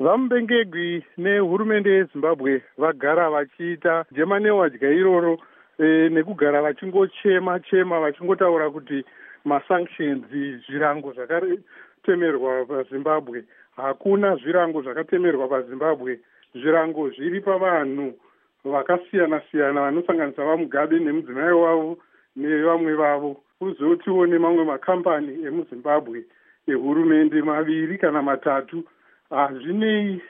Vamubengegwi nehurumende yeZimbabwe vagara vachiita jemanewadya iroro nekugara vachingochema vachingotaura kuti masanctions, zvirango zvakatemerwa paZimbabwe. Hakuna zvirango zvakatemerwa paZimbabwe. Zvirango zviri pavanhu vakasiyana-siyana vanosanganisa vaMugabe nemudzimai wavo nevamwe vavo. Kuzotiwo nemamwe makambani emuZimbabwe ehurumende maviri kana matatu. Hazvinei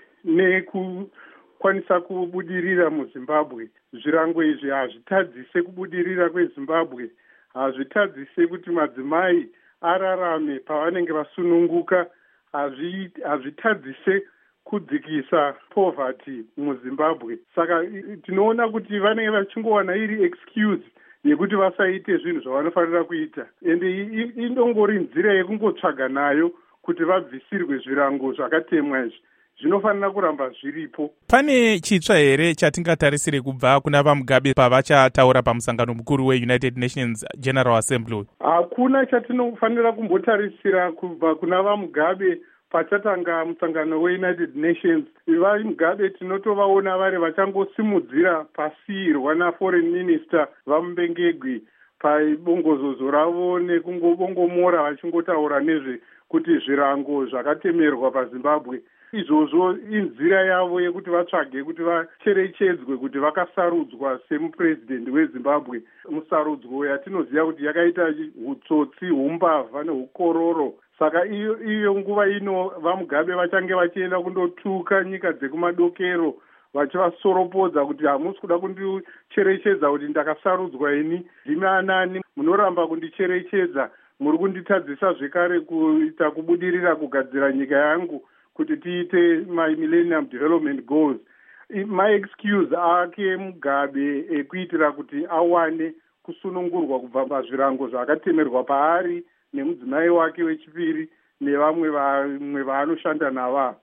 nekukwanisa kubudirira muZimbabwe. Zvirango izvi hazvitadzise kubudirira kweZimbabwe. Hazvitadzise kuti madzimai ararame pavanenge vasununguka. Hazvitadzise kudzikisa poverty muZimbabwe. Saka tinoona kuti vanenge vachingowana iri excuse yekuti vasaite zvinhu zvavanofanira kuita. Ende indongori nzira yekungotsvaga nayo kuti vabvisirwe zvirango zvakatemwa izvi. Zvinofanira kuramba zviripo. Pane chitsva here chatingatarisire kubva kuna vaMugabe pavachataura pamusangano mukuru weUnited Nations General Assembly? Hakuna chatinofanira kumbotarisira kubva kuna vaMugabe pachatanga musangano weUnited Nations. VaMugabe tinotovaona vari vachangosimudzira pasiyirwa naForeign Minister vaMubengegwi paibongozozo ravo nekungobongomora vachingotaura nezve kuti zvirango zvakatemerwa paZimbabwe. Izvozvo inzira yavo yekuti vatsvage kuti vacherechedzwe kuti vakasarudzwa semupresident weZimbabwe. Musarudzwo yatinoziva kuti yakaita hutsotsi, humbavha nehukororo. Saka iyo nguva ino vaMugabe vachange vachienda kundotuka nyika dzekumadokero vachivasoropodza kuti hamusi kuda kundicherechedza kuti ndakasarudzwa ini, ndimi anani, munoramba kundicherechedza, muri kunditadzisa zvekare kuita kubudirira kugadzira nyika yangu kuti tiite Millennium Development Goals. Maexcuse ake Mugabe ekuitira kuti awane kusunungurwa kubva pazvirango zvakatemerwa paari nemudzimai wake wechipiri nevamwe vaanoshanda nava.